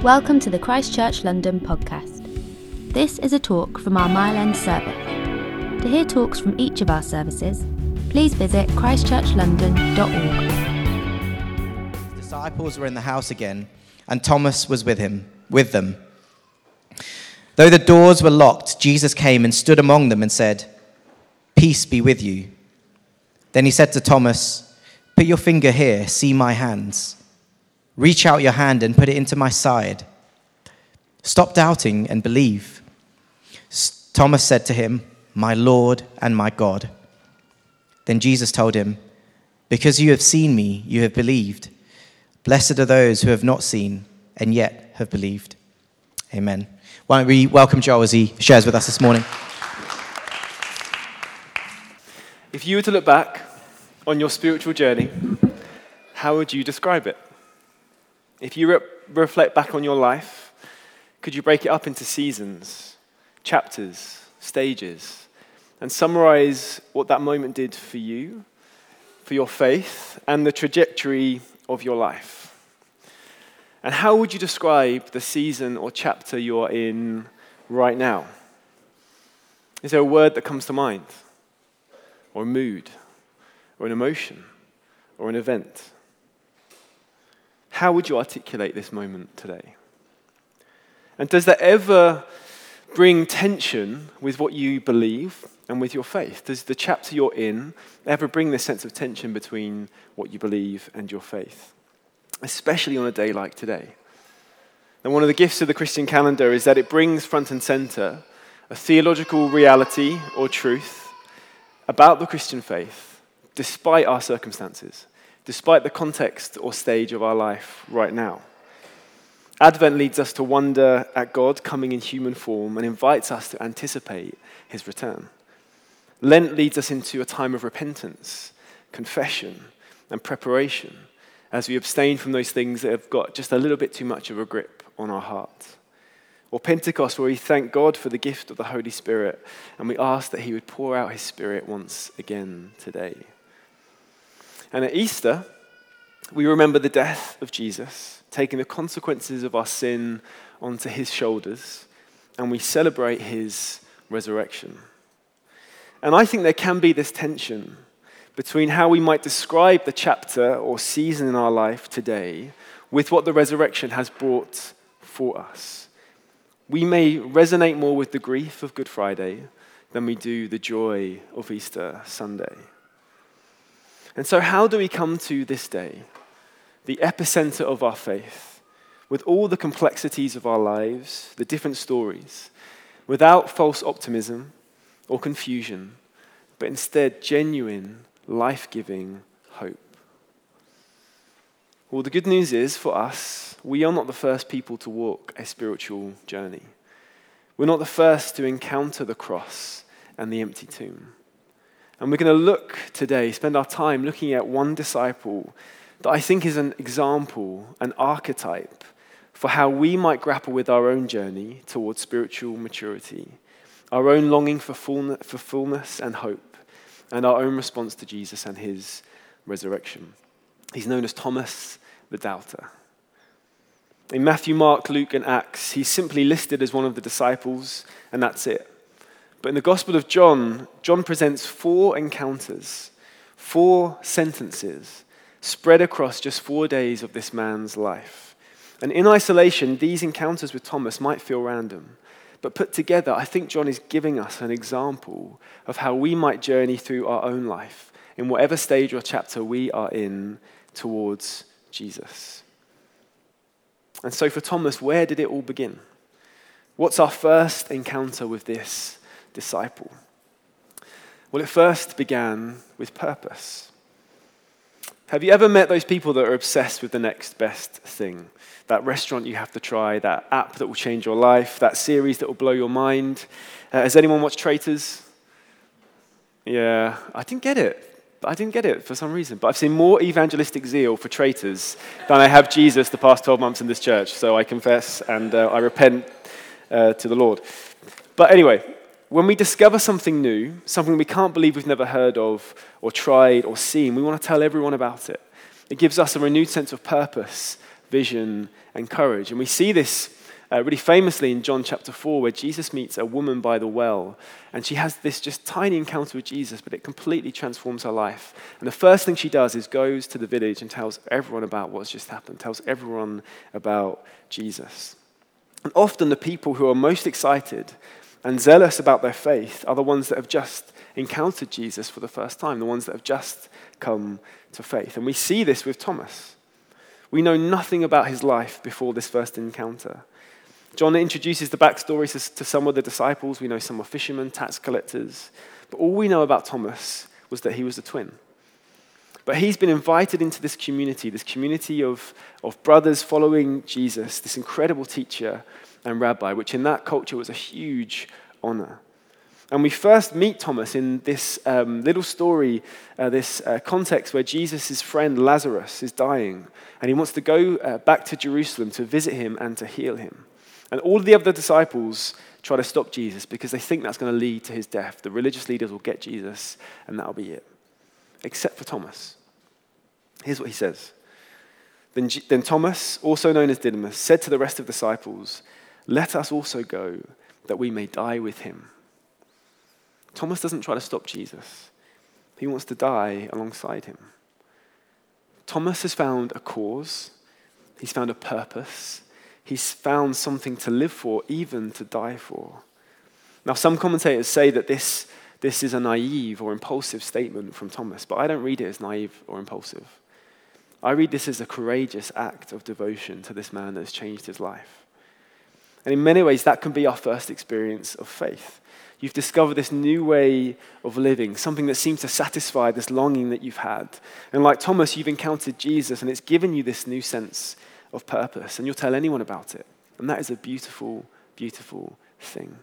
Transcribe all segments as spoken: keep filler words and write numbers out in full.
Welcome to the Christchurch London podcast. This is a talk from our Mile End service. To hear talks from each of our services, please visit christchurch london dot org. His disciples were in the house again, and Thomas was with him, with them. Though the doors were locked, Jesus came and stood among them and said, "Peace be with you." Then he said to Thomas, "Put your finger here, see my hands. Reach out your hand and put it into my side. Stop doubting and believe." Thomas said to him, "My Lord and my God." Then Jesus told him, "Because you have seen me, you have believed. Blessed are those who have not seen and yet have believed." Amen. Why don't we welcome Joel as he shares with us this morning. If you were to look back on your spiritual journey, how would you describe it? If you re- reflect back on your life, could you break it up into seasons, chapters, stages, and summarize what that moment did for you, for your faith, and the trajectory of your life? And how would you describe the season or chapter you're in right now? Is there a word that comes to mind? Or a mood? Or an emotion? Or an event? How would you articulate this moment today? And does that ever bring tension with what you believe and with your faith? Does the chapter you're in ever bring this sense of tension between what you believe and your faith? Especially on a day like today. And one of the gifts of the Christian calendar is that it brings front and center a theological reality or truth about the Christian faith, despite our circumstances, despite the context or stage of our life right now. Advent leads us to wonder at God coming in human form and invites us to anticipate his return. Lent leads us into a time of repentance, confession, and preparation as we abstain from those things that have got just a little bit too much of a grip on our heart. Or Pentecost, where we thank God for the gift of the Holy Spirit and we ask that he would pour out his Spirit once again today. And at Easter, we remember the death of Jesus, taking the consequences of our sin onto his shoulders, and we celebrate his resurrection. And I think there can be this tension between how we might describe the chapter or season in our life today with what the resurrection has brought for us. We may resonate more with the grief of Good Friday than we do the joy of Easter Sunday. And so how do we come to this day, the epicenter of our faith, with all the complexities of our lives, the different stories, without false optimism or confusion, but instead genuine, life-giving hope? Well, the good news is for us, we are not the first people to walk a spiritual journey. We're not the first to encounter the cross and the empty tomb. And we're going to look today, spend our time looking at one disciple that I think is an example, an archetype for how we might grapple with our own journey towards spiritual maturity, our own longing for fullness, for fullness and hope, and our own response to Jesus and his resurrection. He's known as Thomas the Doubter. In Matthew, Mark, Luke, and Acts, he's simply listed as one of the disciples, and that's it. But in the Gospel of John, John presents four encounters, four sentences, spread across just four days of this man's life. And in isolation, these encounters with Thomas might feel random. But put together, I think John is giving us an example of how we might journey through our own life, in whatever stage or chapter we are in towards Jesus. And so for Thomas, where did it all begin? What's our first encounter with this disciple? Well, it first began with purpose. Have you ever met those people that are obsessed with the next best thing? That restaurant you have to try, that app that will change your life, that series that will blow your mind. Uh, has anyone watched Traitors? Yeah, I didn't get it. I didn't get it for some reason. But I've seen more evangelistic zeal for Traitors than I have Jesus the past twelve months in this church. So I confess and uh, I repent uh, to the Lord. But anyway, when we discover something new, something we can't believe we've never heard of or tried or seen, we want to tell everyone about it. It gives us a renewed sense of purpose vision, and courage. And we see this uh, really famously in John chapter four, where Jesus meets a woman by the well, and she has this just tiny encounter with Jesus, but it completely transforms her life. And the first thing she does is goes to the village and tells everyone about what's just happened, tells everyone about Jesus. And often the people who are most excited and zealous about their faith are the ones that have just encountered Jesus for the first time, the ones that have just come to faith. And we see this with Thomas. We know nothing about his life before this first encounter. John introduces the backstory to, to some of the disciples. We know some are fishermen, tax collectors. But all we know about Thomas was that he was a twin. But he's been invited into this community, this community of, of brothers following Jesus, this incredible teacher and rabbi, which in that culture was a huge honor. And we first meet Thomas in this um, little story, uh, this uh, context where Jesus' friend Lazarus is dying, and he wants to go uh, back to Jerusalem to visit him and to heal him. And all of the other disciples try to stop Jesus because they think that's going to lead to his death. The religious leaders will get Jesus, and that'll be it. Except for Thomas. Here's what he says. Then, G- then Thomas, also known as Didymus, said to the rest of the disciples, "Let us also go, that we may die with him." Thomas doesn't try to stop Jesus. He wants to die alongside him. Thomas has found a cause. He's found a purpose. He's found something to live for, even to die for. Now, some commentators say that this, this is a naive or impulsive statement from Thomas, but I don't read it as naive or impulsive. I read this as a courageous act of devotion to this man that has changed his life. And in many ways, that can be our first experience of faith. You've discovered this new way of living, something that seems to satisfy this longing that you've had. And like Thomas, you've encountered Jesus, and it's given you this new sense of purpose, and you'll tell anyone about it. And that is a beautiful, beautiful thing.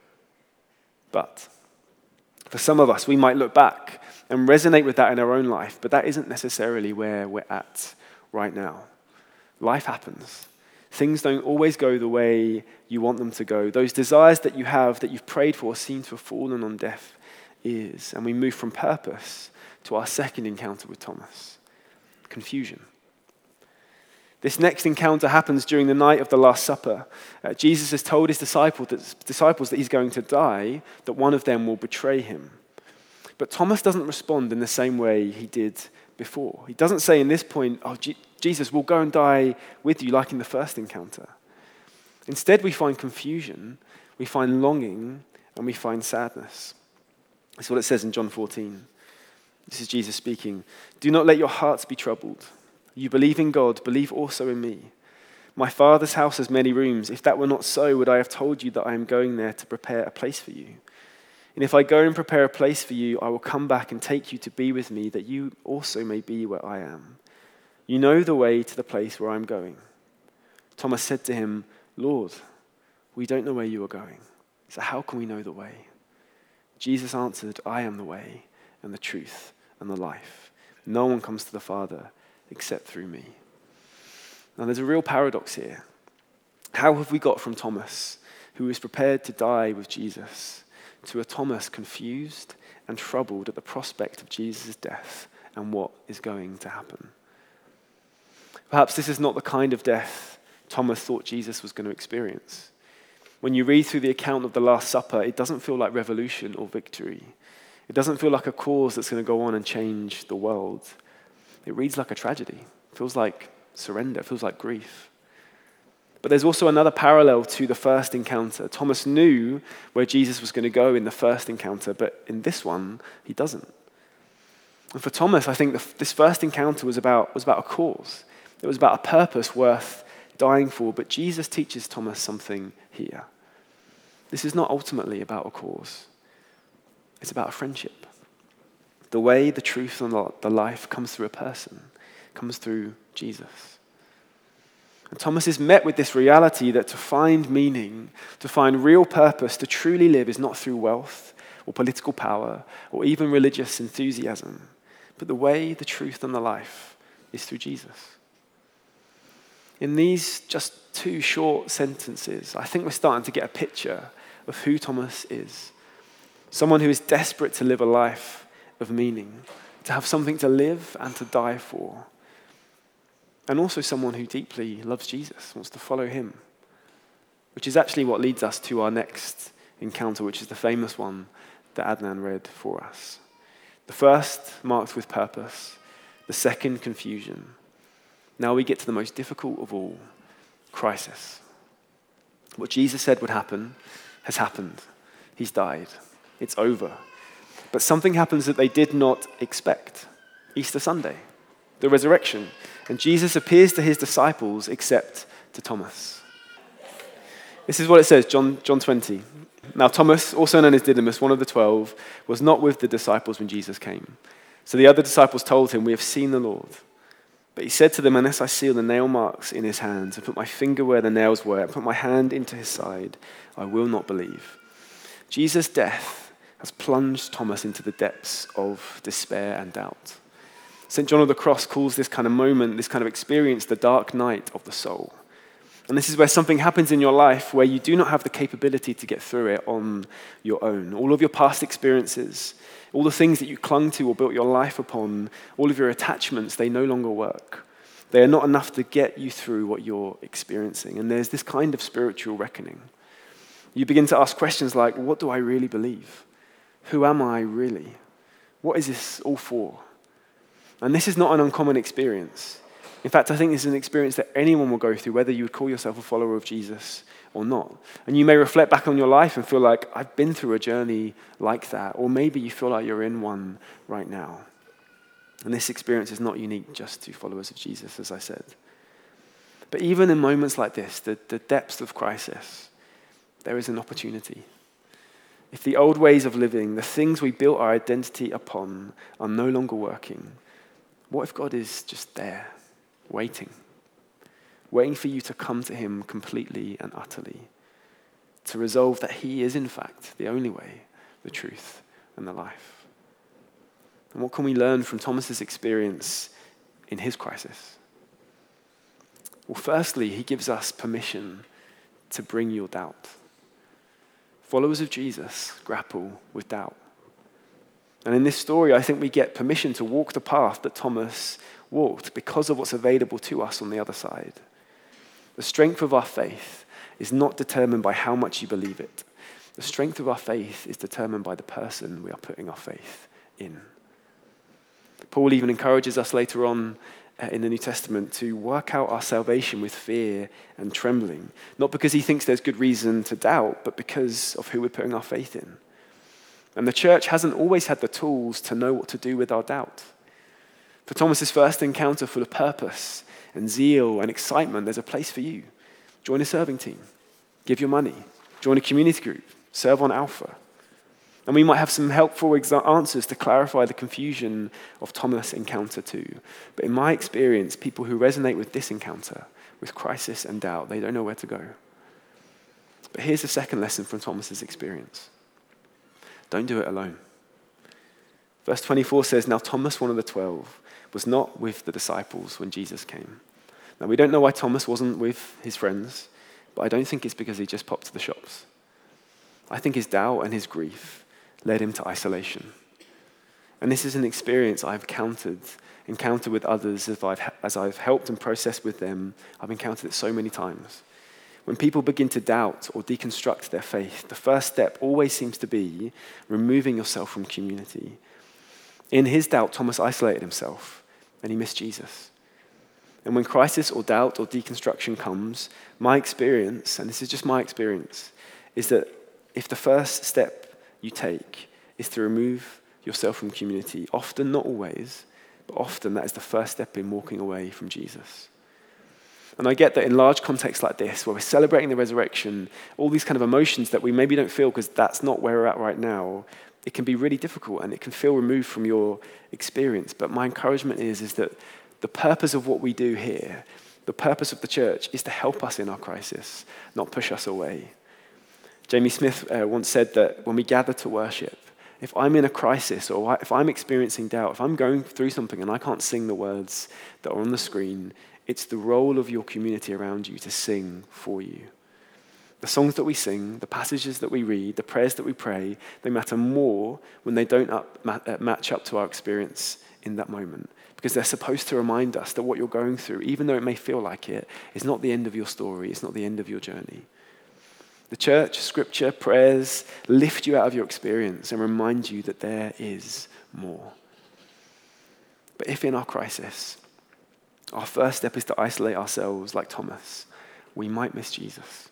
But for some of us, we might look back and resonate with that in our own life, but that isn't necessarily where we're at right now. Life happens. Things don't always go the way you want them to go. Those desires that you have, that you've prayed for, seem to have fallen on deaf ears. And we move from purpose to our second encounter with Thomas. Confusion. This next encounter happens during the night of the Last Supper. Uh, Jesus has told his disciples that, disciples that he's going to die, that one of them will betray him. But Thomas doesn't respond in the same way he did before. He doesn't say in this point, oh, G- Jesus, we'll go and die with you like in the first encounter. Instead, we find confusion, we find longing, and we find sadness. That's what it says in John fourteen. This is Jesus speaking. "Do not let your hearts be troubled. You believe in God, believe also in me. My Father's house has many rooms. If that were not so, would I have told you that I am going there to prepare a place for you? And if I go and prepare a place for you, I will come back and take you to be with me, that you also may be where I am. You know the way to the place where I am going." Thomas said to him, "Lord, we don't know where you are going, so how can we know the way?" Jesus answered, "I am the way and the truth and the life. No one comes to the Father except through me." Now there's a real paradox here. How have we got from Thomas, who was prepared to die with Jesus, to a Thomas confused and troubled at the prospect of Jesus' death and what is going to happen? Perhaps this is not the kind of death Thomas thought Jesus was going to experience. When you read through the account of the Last Supper, it doesn't feel like revolution or victory. It doesn't feel like a cause that's going to go on and change the world. It reads like a tragedy. It feels like surrender. It feels like grief. But there's also another parallel to the first encounter. Thomas knew where Jesus was going to go in the first encounter, but in this one, he doesn't. And for Thomas, I think the, this first encounter was about, was about a cause. It was about a purpose worth dying for, but Jesus teaches Thomas something here. This is not ultimately about a cause. It's about a friendship. The way, the truth, and the life comes through a person, comes through Jesus. And Thomas is met with this reality that to find meaning, to find real purpose, to truly live is not through wealth or political power or even religious enthusiasm, but the way, the truth, and the life is through Jesus. In these just two short sentences, I think we're starting to get a picture of who Thomas is. Someone who is desperate to live a life of meaning, to have something to live and to die for. and also someone who deeply loves Jesus, wants to follow him, which is actually what leads us to our next encounter, which is the famous one that Adnan read for us. The first marked with purpose, the second confusion. Now we get to the most difficult of all, crisis. What Jesus said would happen has happened. He's died. It's over. But something happens that they did not expect. Easter Sunday, the resurrection. And Jesus appears to his disciples except to Thomas. This is what it says, John, John twenty. Now Thomas, also known as Didymus, one of the twelve, was not with the disciples when Jesus came. So the other disciples told him, "We have seen the Lord." But he said to them, "Unless I see the nail marks in his hands, and put my finger where the nails were, and put my hand into his side, I will not believe." Jesus' death has plunged Thomas into the depths of despair and doubt. Saint John of the Cross calls this kind of moment, this kind of experience, the dark night of the soul. And this is where something happens in your life where you do not have the capability to get through it on your own. All of your past experiences, all the things that you clung to or built your life upon, all of your attachments, they no longer work. They are not enough to get you through what you're experiencing. And there's this kind of spiritual reckoning. You begin to ask questions like, what do I really believe? Who am I really? What is this all for? And this is not an uncommon experience. In fact, I think this is an experience that anyone will go through, whether you would call yourself a follower of Jesus or not. And you may reflect back on your life and feel like, I've been through a journey like that. Or maybe you feel like you're in one right now. And this experience is not unique just to followers of Jesus, as I said. But even in moments like this, the, the depths of crisis, there is an opportunity. If the old ways of living, the things we built our identity upon, are no longer working, what if God is just there? Waiting, waiting for you to come to him completely and utterly, to resolve that he is in fact the only way, the truth, and the life. And what can we learn from Thomas's experience in his crisis? Well, firstly, he gives us permission to bring your doubt. Followers of Jesus grapple with doubt. And in this story, I think we get permission to walk the path that Thomas walked because of what's available to us on the other side. The strength of our faith is not determined by how much you believe it. The strength of our faith is determined by the person we are putting our faith in. Paul even encourages us later on in the New Testament to work out our salvation with fear and trembling, not because he thinks there's good reason to doubt, but because of who we're putting our faith in. And the church hasn't always had the tools to know what to do with our doubt. For Thomas's first encounter full of purpose and zeal and excitement, there's a place for you. Join a serving team. Give your money. Join a community group. Serve on Alpha. And we might have some helpful exa- answers to clarify the confusion of Thomas' encounter too. But in my experience, people who resonate with this encounter, with crisis and doubt, they don't know where to go. But here's the second lesson from Thomas's experience. Don't do it alone. Verse twenty-four says, "Now Thomas, one of the twelve, was not with the disciples when Jesus came." Now we don't know why Thomas wasn't with his friends, but I don't think it's because he just popped to the shops. I think his doubt and his grief led him to isolation. And this is an experience I've encountered, encountered with others as I've, as I've helped and processed with them. I've encountered it so many times. When people begin to doubt or deconstruct their faith, the first step always seems to be removing yourself from community. In his doubt, Thomas isolated himself and he missed Jesus. And when crisis or doubt or deconstruction comes, my experience, and this is just my experience, is that if the first step you take is to remove yourself from community, often, not always, but often that is the first step in walking away from Jesus. And I get that in large contexts like this, where we're celebrating the resurrection, all these kind of emotions that we maybe don't feel because that's not where we're at right now, it can be really difficult and it can feel removed from your experience. But my encouragement is, is that the purpose of what we do here, the purpose of the church, is to help us in our crisis, not push us away. Jamie Smith uh, once said that when we gather to worship, if I'm in a crisis or if I'm experiencing doubt, if I'm going through something and I can't sing the words that are on the screen, it's the role of your community around you to sing for you. The songs that we sing, the passages that we read, the prayers that we pray, they matter more when they don't up, ma- match up to our experience in that moment. Because they're supposed to remind us that what you're going through, even though it may feel like it, is not the end of your story. It's not the end of your journey. The church, scripture, prayers lift you out of your experience and remind you that there is more. But if in our crisis, our first step is to isolate ourselves like Thomas, we might miss Jesus.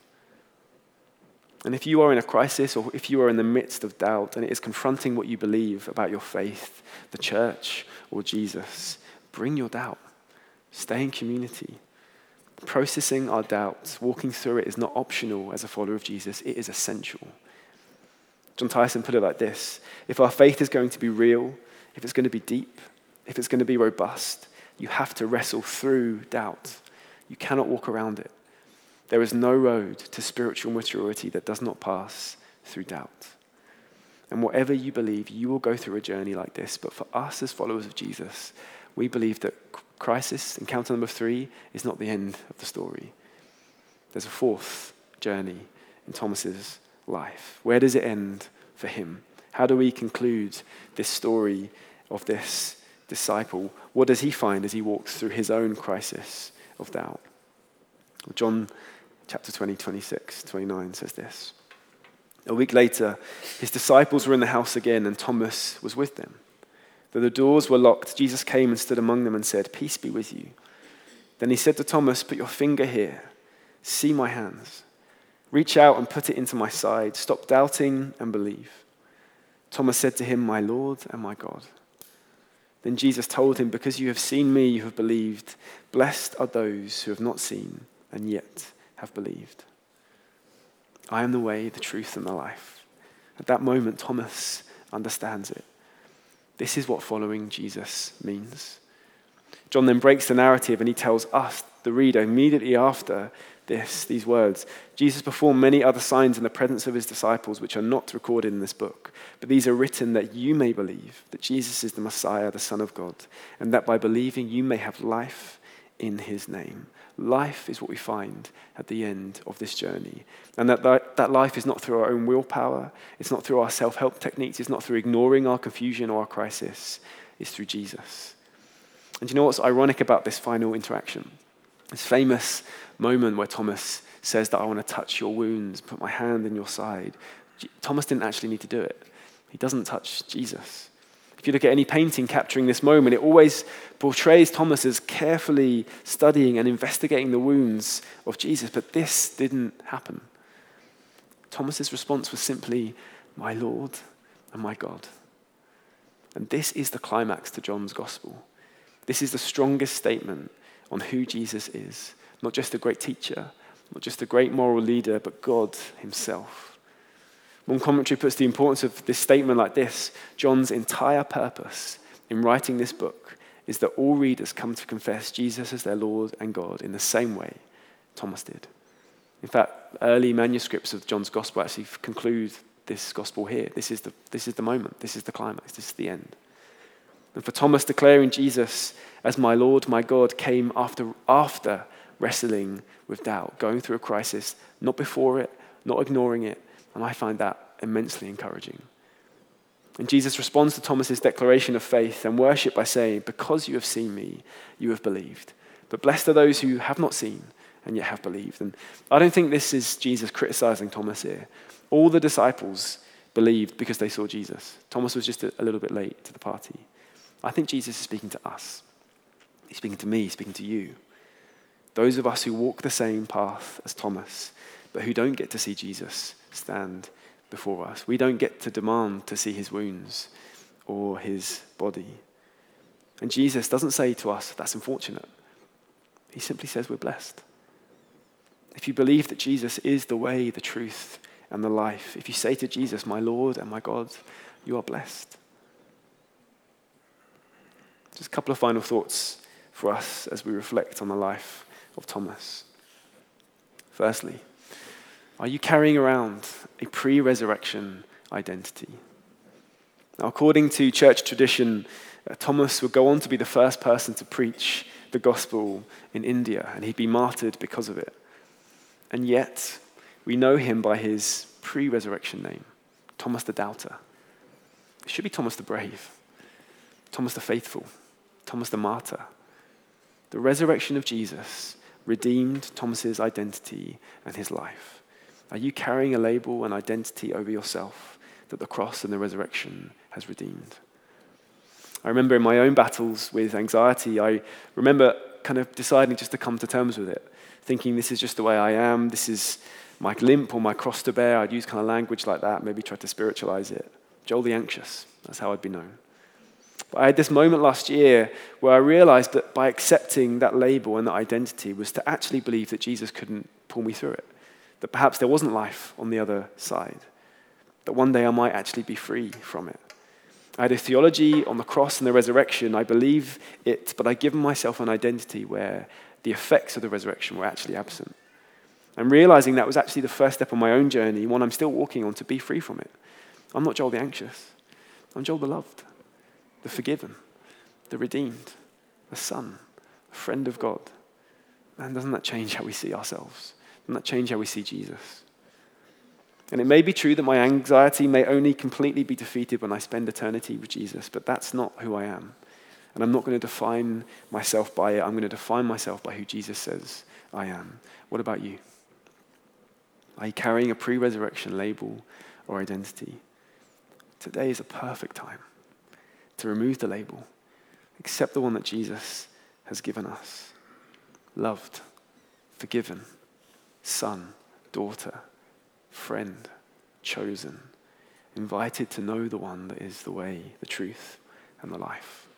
And if you are in a crisis, or if you are in the midst of doubt and it is confronting what you believe about your faith, the church, or Jesus, bring your doubt. Stay in community. Processing our doubts, walking through it is not optional as a follower of Jesus, it is essential. John Tyson put it like this: if our faith is going to be real, if it's going to be deep, if it's going to be robust, you have to wrestle through doubt. You cannot walk around it. There is no road to spiritual maturity that does not pass through doubt. And whatever you believe, you will go through a journey like this. But for us as followers of Jesus, we believe that crisis, encounter number three, is not the end of the story. There's a fourth journey in Thomas's life. Where does it end for him? How do we conclude this story of this disciple? What does he find as he walks through his own crisis of doubt? John chapter twenty, twenty-six, twenty-nine says this. A week later, his disciples were in the house again, and Thomas was with them. Though the doors were locked, Jesus came and stood among them and said, "Peace be with you." Then he said to Thomas, "Put your finger here. See my hands. Reach out and put it into my side. Stop doubting and believe." Thomas said to him, "My Lord and my God." Then Jesus told him, "Because you have seen me, you have believed. Blessed are those who have not seen and yet have believed. I am the way, the truth, and the life." At that moment, Thomas understands it. This is what following Jesus means. John then breaks the narrative and he tells us, the reader, immediately after this, these words, Jesus performed many other signs in the presence of his disciples, which are not recorded in this book. But these are written that you may believe that Jesus is the Messiah, the Son of God, and that by believing you may have life in his name. Life is what we find at the end of this journey. And that, that that life is not through our own willpower, it's not through our self-help techniques, it's not through ignoring our confusion or our crisis, it's through Jesus. And do you know what's ironic about this final interaction? This famous moment where Thomas says that I want to touch your wounds, put my hand in your side. Thomas didn't actually need to do it. He doesn't touch Jesus. If you look at any painting capturing this moment, it always portrays Thomas as carefully studying and investigating the wounds of Jesus, but this didn't happen. Thomas's response was simply, "My Lord and my God." And this is the climax to John's gospel. This is the strongest statement on who Jesus is. Not just a great teacher, not just a great moral leader, but God himself. One commentary puts the importance of this statement like this: John's entire purpose in writing this book is that all readers come to confess Jesus as their Lord and God in the same way Thomas did. In fact, early manuscripts of John's gospel actually conclude this gospel here. This is the, this is the moment. This is the climax. This is the end. And for Thomas, declaring Jesus as my Lord, my God, came after, after wrestling with doubt, going through a crisis, not before it, not ignoring it. And I find that immensely encouraging. And Jesus responds to Thomas's declaration of faith and worship by saying, "Because you have seen me, you have believed. But blessed are those who have not seen and yet have believed." And I don't think this is Jesus criticizing Thomas here. All the disciples believed because they saw Jesus. Thomas was just a, a little bit late to the party. I think Jesus is speaking to us. He's speaking to me, he's speaking to you. Those of us who walk the same path as Thomas, but who don't get to see Jesus stand before us. We don't get to demand to see his wounds or his body. And Jesus doesn't say to us, "That's unfortunate." He simply says we're blessed. If you believe that Jesus is the way, the truth, and the life, if you say to Jesus, "My Lord and my God," you are blessed. Just a couple of final thoughts for us as we reflect on the life of Thomas. Firstly, are you carrying around a pre-resurrection identity? Now, according to church tradition, uh, Thomas would go on to be the first person to preach the gospel in India, and he'd be martyred because of it. And yet, we know him by his pre-resurrection name, Thomas the Doubter. It should be Thomas the Brave, Thomas the Faithful, Thomas the Martyr. The resurrection of Jesus redeemed Thomas's identity and his life. Are you carrying a label and identity over yourself that the cross and the resurrection has redeemed? I remember in my own battles with anxiety, I remember kind of deciding just to come to terms with it, thinking this is just the way I am, this is my limp or my cross to bear. I'd use kind of language like that, maybe try to spiritualize it. Joel the Anxious, that's how I'd be known. But I had this moment last year where I realized that by accepting that label and that identity was to actually believe that Jesus couldn't pull me through it, that perhaps there wasn't life on the other side, that one day I might actually be free from it. I had a theology on the cross and the resurrection. I believe it, but I'd given myself an identity where the effects of the resurrection were actually absent. And realizing that was actually the first step on my own journey, one I'm still walking on, to be free from it. I'm not Joel the Anxious. I'm Joel the Loved, the Forgiven, the Redeemed, the Son, the Friend of God. Man, doesn't that change how we see ourselves? Doesn't that change how we see Jesus? And it may be true that my anxiety may only completely be defeated when I spend eternity with Jesus, but that's not who I am. And I'm not going to define myself by it. I'm going to define myself by who Jesus says I am. What about you? Are you carrying a pre-resurrection label or identity? Today is a perfect time to remove the label, accept the one that Jesus has given us. Loved, forgiven, son, daughter, friend, chosen, invited to know the one that is the way, the truth, and the life.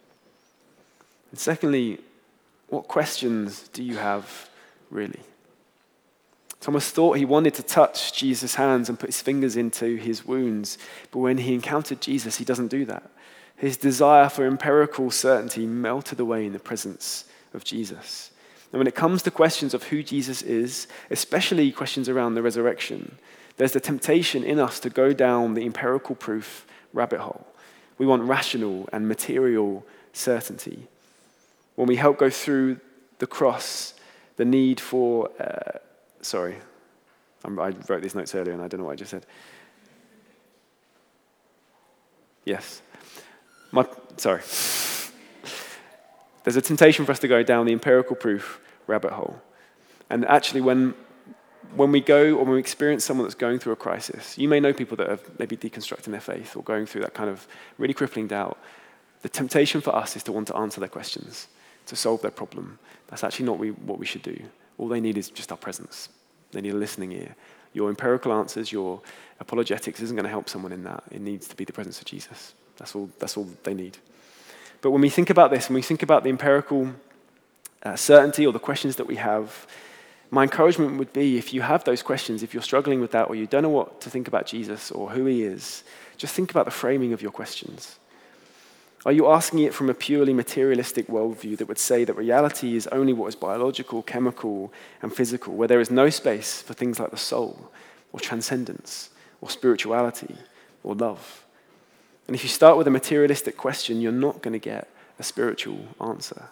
And secondly, what questions do you have really? Thomas thought he wanted to touch Jesus' hands and put his fingers into his wounds, but when he encountered Jesus, he doesn't do that. His desire for empirical certainty melted away in the presence of Jesus. And when it comes to questions of who Jesus is, especially questions around the resurrection, there's the temptation in us to go down the empirical proof rabbit hole. We want rational and material certainty. When we help go through the cross, the need for, uh, sorry, I'm, I wrote these notes earlier and I don't know what I just said. Yes. My, sorry. There's a temptation for us to go down the empirical proof rabbit hole. And actually, when when we go or when we experience someone that's going through a crisis, you may know people that are maybe deconstructing their faith or going through that kind of really crippling doubt. The temptation for us is to want to answer their questions, to solve their problem. That's actually not we, what we should do. All they need is just our presence. They need a listening ear. Your empirical answers, your apologetics isn't going to help someone in that. It needs to be the presence of Jesus. That's all, that's all they need. But when we think about this, when we think about the empirical uh, certainty or the questions that we have, my encouragement would be, if you have those questions, if you're struggling with that or you don't know what to think about Jesus or who he is, just think about the framing of your questions. Are you asking it from a purely materialistic worldview that would say that reality is only what is biological, chemical, and physical, where there is no space for things like the soul or transcendence or spirituality or love? And if you start with a materialistic question, you're not going to get a spiritual answer.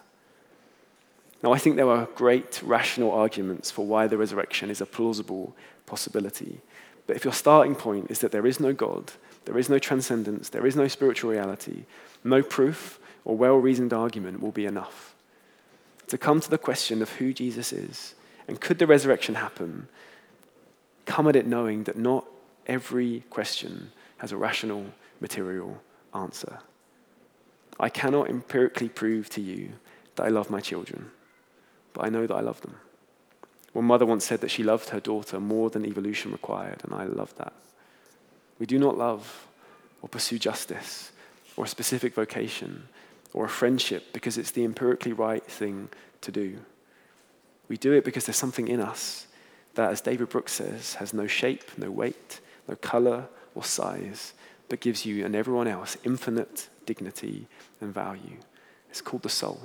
Now, I think there are great rational arguments for why the resurrection is a plausible possibility. But if your starting point is that there is no God, there is no transcendence, there is no spiritual reality, no proof or well-reasoned argument will be enough. To come to the question of who Jesus is, and could the resurrection happen, come at it knowing that not every question has a rational, material answer. I cannot empirically prove to you that I love my children, but I know that I love them. One mother once said that she loved her daughter more than evolution required, and I love that. We do not love or pursue justice or a specific vocation or a friendship because it's the empirically right thing to do. We do it because there's something in us that, as David Brooks says, has no shape, no weight, no color or size, but gives you and everyone else infinite dignity and value. It's called the soul.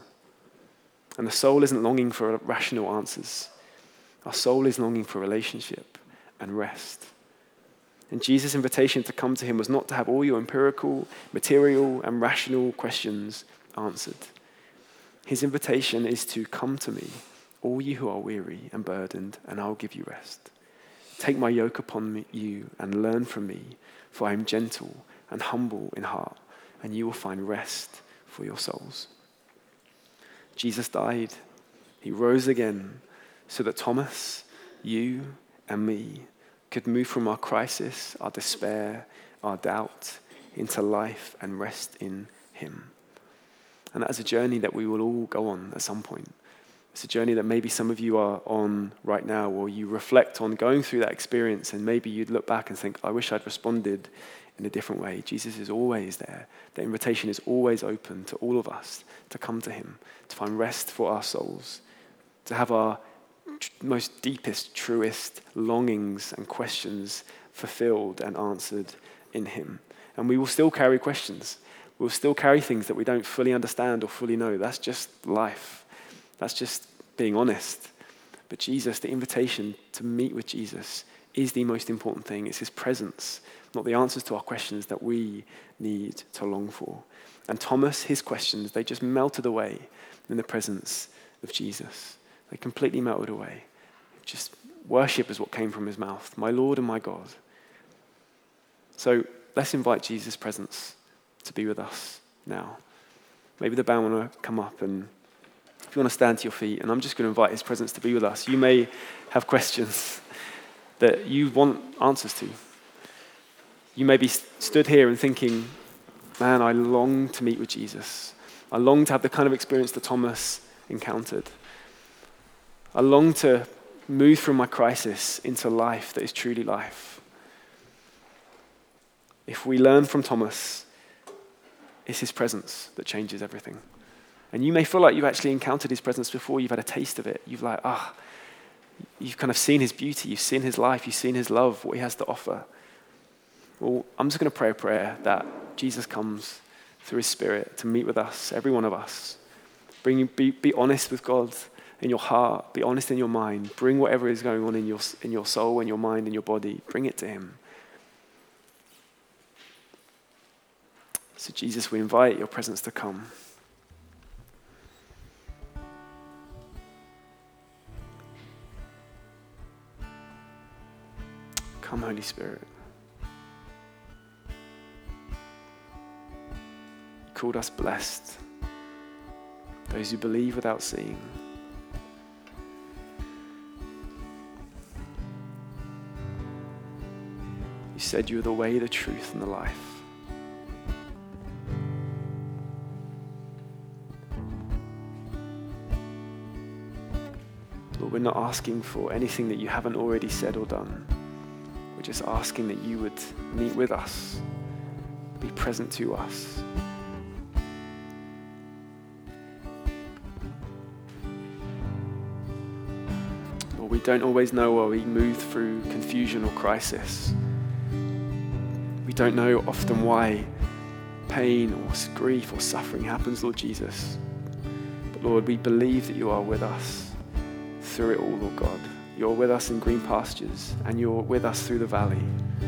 And the soul isn't longing for rational answers. Our soul is longing for relationship and rest. And Jesus' invitation to come to him was not to have all your empirical, material, and rational questions answered. His invitation is to come to me, all you who are weary and burdened, and I'll give you rest. Take my yoke upon me, you and learn from me, for I am gentle and humble in heart, and you will find rest for your souls. Jesus died. He rose again so that Thomas, you, and me could move from our crisis, our despair, our doubt, into life and rest in him. And that is a journey that we will all go on at some point. It's a journey that maybe some of you are on right now, or you reflect on going through that experience, and maybe you'd look back and think, I wish I'd responded in a different way. Jesus is always there. The invitation is always open to all of us to come to him, to find rest for our souls, to have our most deepest, truest longings and questions fulfilled and answered in him. And we will still carry questions. We'll still carry things that we don't fully understand or fully know. That's just life. That's just being honest. But Jesus, the invitation to meet with Jesus is the most important thing. It's his presence, not the answers to our questions that we need to long for. And Thomas, his questions, they just melted away in the presence of Jesus. They completely melted away. Just worship is what came from his mouth. My Lord and my God. So let's invite Jesus' presence to be with us now. Maybe the band want to come up, and if you want to stand to your feet, and I'm just going to invite his presence to be with us. You may have questions that you want answers to. You may be stood here and thinking, man, I long to meet with Jesus. I long to have the kind of experience that Thomas encountered. I long to move from my crisis into life that is truly life. If we learn from Thomas, it's his presence that changes everything. And you may feel like you've actually encountered his presence before. You've had a taste of it. You've like, ah, you've kind of seen his beauty. You've seen his life. You've seen his love, what he has to offer. Well, I'm just going to pray a prayer that Jesus comes through his Spirit to meet with us, every one of us. Bring, be, be honest with God in your heart. Be honest in your mind. Bring whatever is going on in your, in your soul, in your mind, in your body. Bring it to him. So Jesus, we invite your presence to come. Come, Holy Spirit. You called us blessed, those who believe without seeing. You said you are the way, the truth, and the life. Lord, we're not asking for anything that you haven't already said or done. We're just asking that you would meet with us, be present to us. Lord, we don't always know where we move through confusion or crisis. We don't know often why pain or grief or suffering happens, Lord Jesus. But Lord, we believe that you are with us through it all, Lord God. You're with us in green pastures, and you're with us through the valley.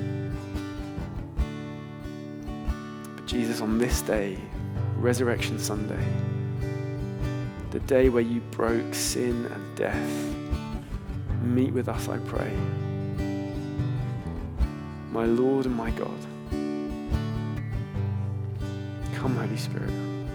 But Jesus, on this day, Resurrection Sunday, the day where you broke sin and death, meet with us, I pray. My Lord and my God. Come, Holy Spirit.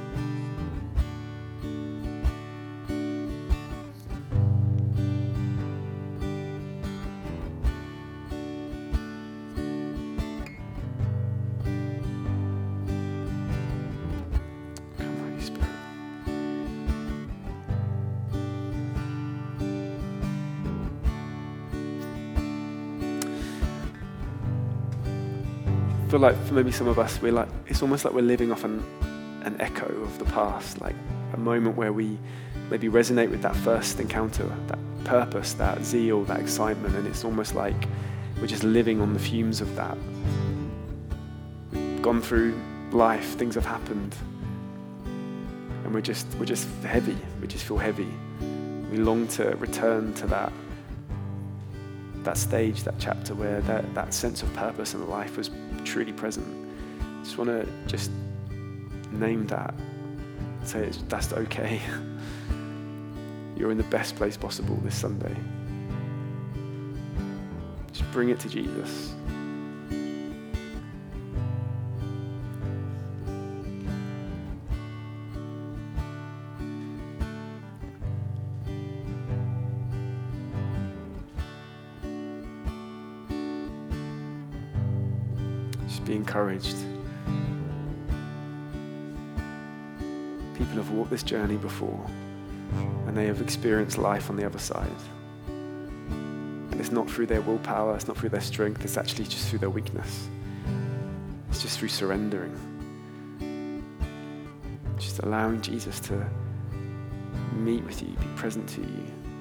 I feel like for maybe some of us, we're like, it's almost like we're living off an, an echo of the past, like a moment where we maybe resonate with that first encounter, that purpose, that zeal, that excitement, and it's almost like we're just living on the fumes of that. We've gone through life, things have happened, and we're just we're just heavy. We just feel heavy. We long to return to that that stage, that chapter where that, that sense of purpose in life was truly present. Just want to just name that. Say it's, that's okay. You're in the best place possible this Sunday. Just Bring it to Jesus. Just be encouraged. People have walked this journey before, and they have experienced life on the other side. And it's not through their willpower, it's not through their strength, it's actually just through their weakness. It's just through surrendering. Just allowing Jesus to meet with you, be present to you.